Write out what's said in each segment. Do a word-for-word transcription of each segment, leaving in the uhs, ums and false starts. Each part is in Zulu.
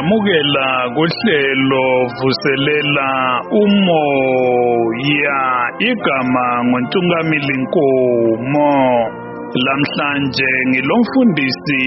Ngiyakwamukela kuhlelo vuselela umoya igama ngoNtungamili Nkomo. Lamhlanje ngilomfundisi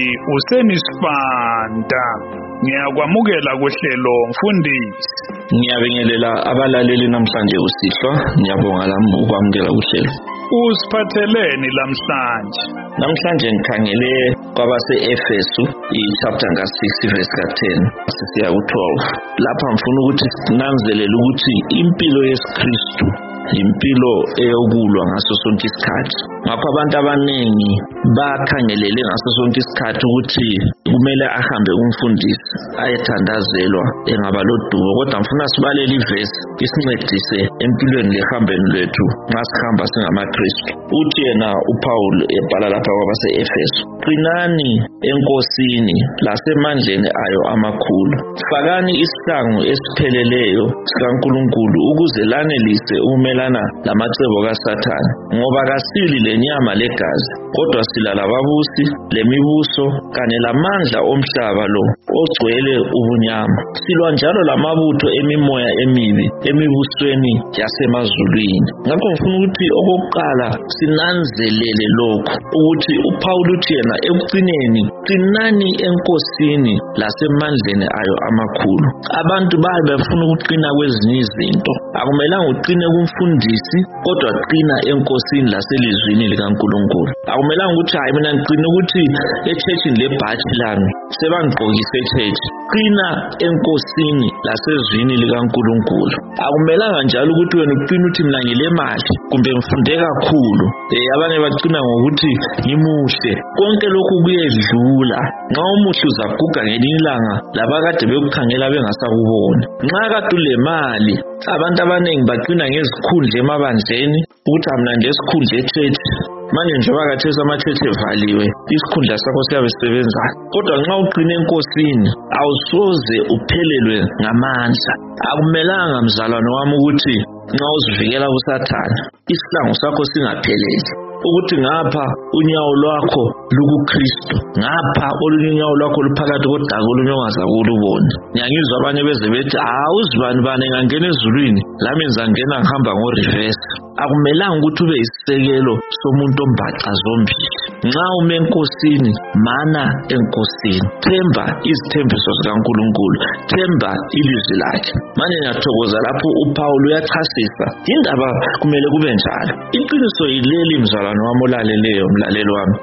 uSenisifanda. Ngiyakwamukela kuhlelo mfundisi. Ngiyabingelela abalaleli namhlanje usihlwa. Ngiyabonga lami ukwamukela kuhlelo. Usiphatheleni lamhlanje? Namhlanje ngikhangele kwabase-Efesu i-chapter ka six verse ka ten sisiya ku twelve. Lapha ngifuna ukuthi sinanzelele ukuthi impilo yesikristu impilo eyokulwa ngaso sonke isikhathi. Ngakho abantu abaningi bakhangelele ngaso sonke isikhathi ukuthi kumele ahambe kumfundisi ayethandazelwa engaba lodumo, kodwa ngifuna sibalele ivesi isincedise empilweni lehambeni lwethu nxa sihamba singamaKristu. Uthi yena uPaul ebhala lapha kwabase-Efesu, qinani enkosini lasemandleni ayo amakhulu, fakani isihlangu esipheleleyo sikaNkulunkulu ukuze lanelise ukumelana lamacebo kaSathane, ngoba kasili lenyama legazi kodwa sila lababusi lemibuso kanye lamandla omhlaba lo ogcwele ubunyama. Silwa njalo lamabutho emimoya emibi emibusweni yasemazulwini. Ngakho ngifuna ukuthi okokuqala sinanzelele lokhu ukuthi uPaul uthi yena ekucineni qinani enkosini lasemandleni ayo amakhulu. Abantu baye befuna ukuqina kwezinye izinto. Akumelanga uqine kumfundisi kodwa qina enkosini laselizwini likaNkulunkulu. Akumelanga ukuthi hayi mina ngiqine ukuthi echurchini lebhathi lami sebangigqokise echurch. Qina enkosini lasezwini likaNkulunkulu. Akumelanga njalo ukuthi wena uqine uthi mina ngilemali kumbe ngifunde kakhulu. Eh abanye baqina ngokuthi ngimuhle. Konke lokhu kuyedlula. Nxa umuhle uzaguga ngelinye ilanga labakade bekukhangela bengasakubona. Nxa kade ulemali abantu abaningi baqina ngezikhundla emabandleni ukuthi mina ndesikhundla echurch. Manje njengoba kathesa amacheche evaliwe isikhundla sakho siyabe sisebenza, kodwa nxa uqine enkosini awusoze uphelelwe ngamandla. Akumelanga mzalwane wami ukuthi nxa uzivikela kuSathane isihlangu sakho singapheleli, ukuthi ngapha unyawo lwakho lukuKristu, ngapha olunye unyawo lwakho luphakathi kodaka olunye ongazakulubona. Ngiyangizwa abanye beze bethi hawu uzibani bani ngangena ezulwini lami ngizangena ngihamba ngo-reverse. Akumelanga ukuthi ube isisekelo somuntu ombaxa zombili. Nxa ume enkosini mana enkosini, themba izithembiso zikaNkulunkulu, themba ilizwi lakhe. Manje ngiyathokoza lapho uPaul uyachasisa indaba kumele kube njalo. Iqiniso yileli mzalwane wami olaleleyo, mlaleli wami,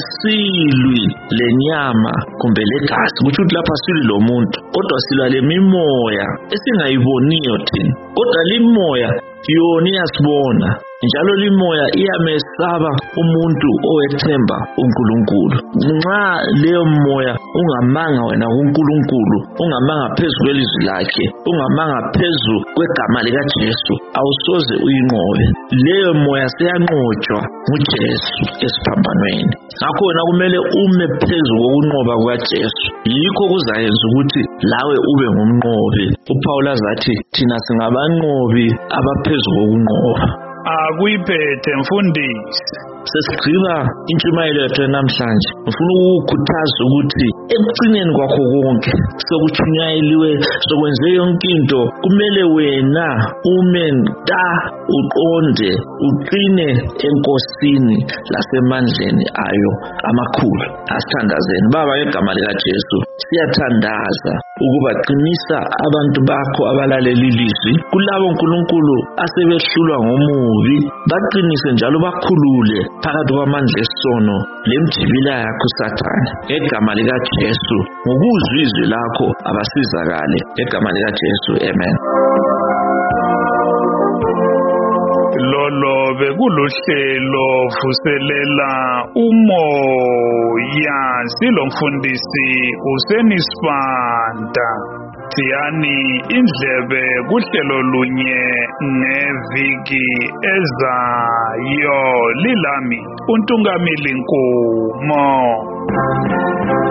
kasilwi lenyama kumbe legazi, kuthi ukuthi lapha silwi lomuntu kodwa silwa lemimoya esingayiboniyo thina, kodwa limoya yona iyasibona njalo limoya iyamesaba umuntu owethemba uNkulunkulu. Nxa leyo moya ungamanga wena kuNkulunkulu, ungamanga phezu kwelizwi lakhe, ungamanga phezu kwegama likaJesu, awusoze uyinqobe. Leyo moya siyanqotshwa nguJesu esiphambanweni. Ngakho wena kumele ume phezu kokunqoba kukaJesu, yikho kuzayenza ukuthi lawe ube ngumnqobi. uPaul azathi thina singabanqobi abaphezu kokunqoba. Akuyiphethe mfundisi. Sesigqiba intshumayelo yethu namhlanje, ngifuna ukukhuthaza ukuthi ekucineni kwakho konke sokuchunyayeliwe sokwenze yonke into, kumele wena ume nta uqonde uqine enkosini lasemandleni ayo amakhulu. Asithandazeni Baba ngegama likaJesu, siyathandaza ukuba qinisa abantu bakho abalaleli ilizwi, kulabo uNkulunkulu asebehlulwa ngomubi, baqinise njalo bakhulule phakathi kwamandla esono lemjibila yakho Sathane. Ngegama likaJesu, ngokuzwa izwi lakho abasizakale. Ngegama likaJesu, amen. Lolo bekuluhlelo vuselela umoya, silomfundisi uSenisifanda. Siyani indlebe kuhlelo lunye ngeviki ezayo. Lilami uNtungamili Nkomo.